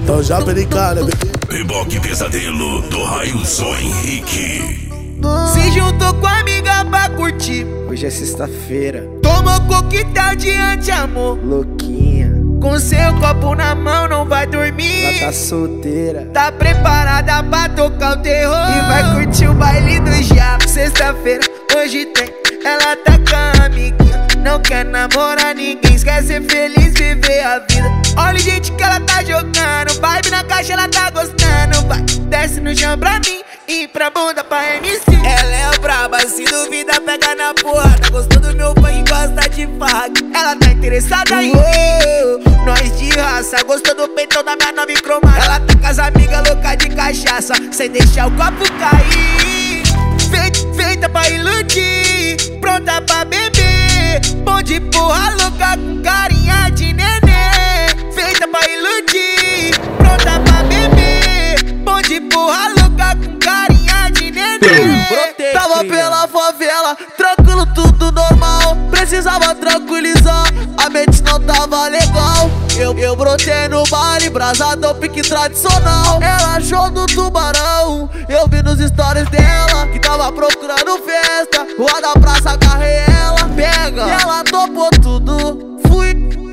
Então já brincar, né, bebê? Reboque Pesadelo do Railson Henrique. Se juntou com a amiga pra curtir. Hoje é sexta-feira, Tomou coquetel de anti-amor. louquinha, Com seu copo na mão não vai dormir. ela tá solteira. Tá preparada pra tocar o terror e vai curtir o baile do diabo. Sexta-feira, hoje tem. Ela tá com a amiguinha, não quer namorar ninguém, quer ser feliz, viver a vida. Olha o jeito que ela tá jogando, vibe na caixa ela tá gostando. Vai, desce no chão pra mim e pra bunda pra MC. Ela é braba, se duvida pega na porrada. Gostou do meu fã e gosta de farra. Ela tá interessada em mim, nós de raça. Gostou do peitão da minha nova cromada. Ela tá com as amigas loucas de cachaça, sem deixar o copo cair. Feita pra iludir, pronta pra beber. Bom de porra louca com carinha de nenê. Feita pra iludir, pronta pra beber. Bom de porra louca com carinha de nenê. Tava pela favela, tranquilo, tudo normal. Precisava tranquilizar, a mente não tava legal. Eu brotei no baile, brasadão, pique tradicional. Ela achou do tubarão, eu vi nos stories dela que tava procurando festa. Rua da praça, agarrei ela, pega. E ela topou tudo, fui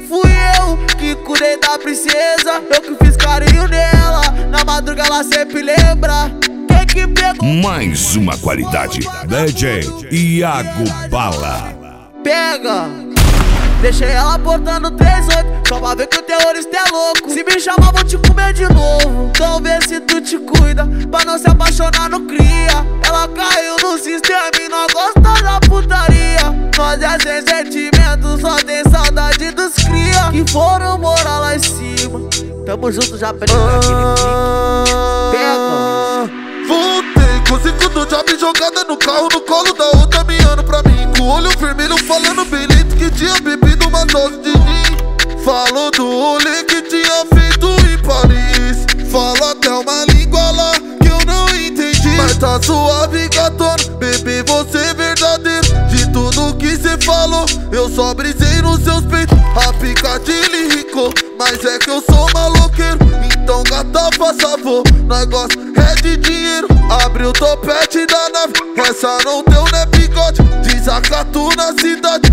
eu que cuidei da princesa. Eu que fiz carinho nela, na madruga ela sempre lembra. Quem que pegou? Mais uma qualidade. DJ Iago Bala. Pega! Deixei ela portando 38, só pra ver que o terrorista é louco. Se me chamar vou te comer de novo. Então vê se tu te cuida, pra não se apaixonar no cria. Ela caiu no sistema e não gosta da putaria. Nós é sem sentimento, só tem saudade dos cria que foram morar lá em cima. Tamo junto já pra Pega! Voltei com 5 do job jogada no carro, no colo da outra miando pra mim. Com o olho vermelho falando bem lento que tinha bebido uma dose de gin. Falou do rolê que tinha feito em Paris. Fala até uma língua lá que eu não entendi. Mas tá suave, gatona, bebê, você é verdadeiro. De tudo que cê falou, eu só brisei nos seus peitos. A picadilha enricou, mas é que eu sou maloqueiro. Então gata, faz favor, nós gosta é de dinheiro. Abre o topete da nave, essa não deu, né, bigode. Desacatu na cidade,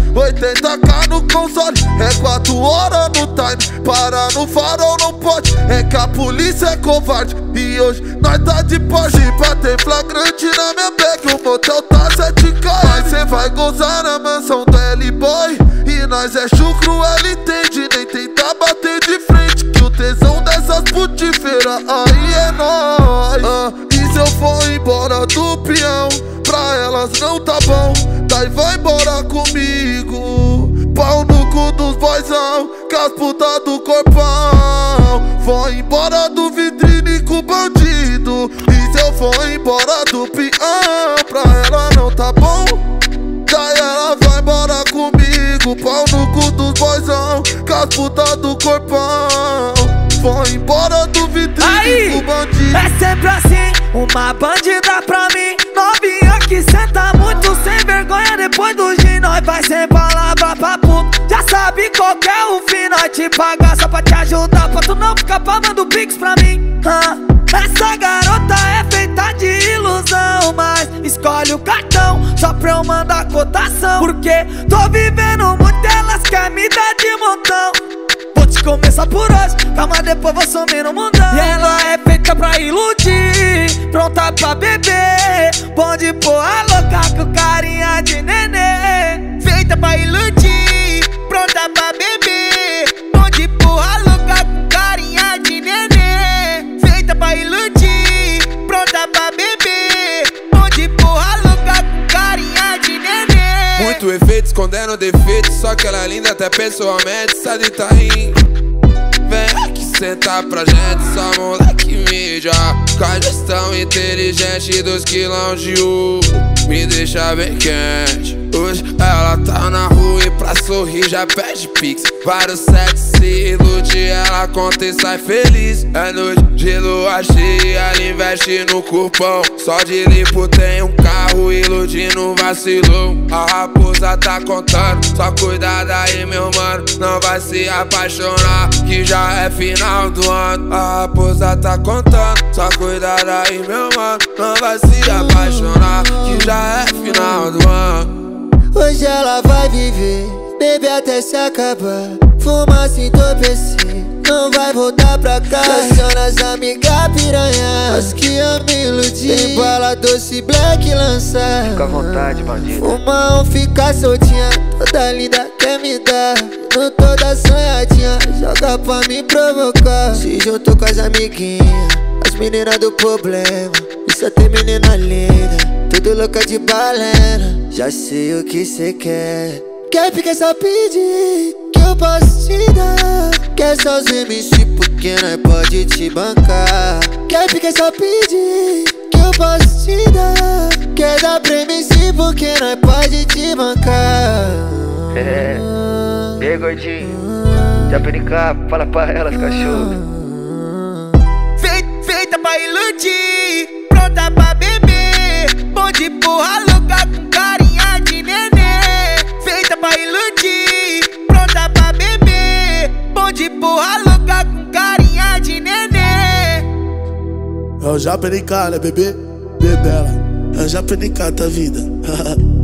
80k no console. É 4 horas no time, para no farol não pode. É que a polícia é covarde e hoje nós tá de pode. Pra ter flagrante na minha bag, o motel tá 7k. Mas cê vai gozar na mansão do L-Boy. E nós é chucro, ela entende, nem tentar bater de frente. Que o tesão dessas putifeiras aí é nóis. E se eu for embora do peão, pra elas não tá bom, daí vai embora comigo. Pau no cu dos boizão, com as putas do corpão. Vou embora do vitrine com o bandido. E se eu for embora do peão, pra ela não tá bom, daí ela vai embora comigo. Pau no cu dos boizão, com as putas do corpão. Vou embora do vitrine com o bandido. É sempre assim, uma bandida pra mim. Novinha que senta muito sem vergonha. Depois do gin nós vai sem palavra pra puto. Já sabe qual que é o fim, nós te pagar só pra te ajudar, pra tu não ficar pagando pix pra mim. Essa garota é feita de ilusão, mas escolhe o cartão só pra eu mandar cotação. Porque tô vivendo muito, elas querem me dar de montão. Vou te começar por hoje, calma, depois vou sumir no mundão. E ela é feita pra iludir, pronta pra beber. Bom de porra louca com carinha de nenê. Feita pra iludir, pronta pra beber. Bom de porra louca com carinha de nenê. Feita pra iludir, pronta pra beber. Bom de porra louca com carinha de nenê. Muito efeito escondendo defeito, só que ela é linda até pessoalmente. Sabe tá rindo, vem aqui sentar pra gente, só moleque mídia. Com a gestão inteligente dos quilão de ouro, me deixa bem quente. Hoje ela tá na rua e pra sorrir já pede pix. Vários sexy, ilude ela na conta e sai feliz. É noite de lua cheia, ela investe no corpão. Só de lipo tem um carro, iludindo vacilão. A raposa tá contando, só cuidado aí meu mano, não vai se apaixonar, que já é final do ano. A raposa tá contando, só cuidado aí meu mano, não vai se apaixonar, que já é final do ano. Hoje ela vai viver, bebe até se acabar, fuma sem entorpecer, não vai voltar pra casa. Aciona as amigas piranha, as que eu me iludi. Tem bala doce black lançar, fica à vontade, bandido. Fuma ou fica soltinha, toda linda quer me dar, não toda sonhadinha, joga pra me provocar. Se juntou com as amiguinhas, as meninas do problema, e só tem menina linda, tudo louca de balena. Já sei o que cê quer, quer ficar só pedir, que eu posso te dar. Quer só os MC porque nós pode te bancar. Quer ficar só pedir, que eu posso te dar. Quer dar pra MC porque nós pode te bancar. E aí, gordinho? Já PNK, fala pra elas, cachorro. Feita pra iludir, pronta pra beber, bom de porra louca com carinha de nenê. Feita pra iludir, pronta pra beber, bom de porra louca com carinha de nenê. É o JPNK, né, bebê? Bebela, é o JPNK, tá vida.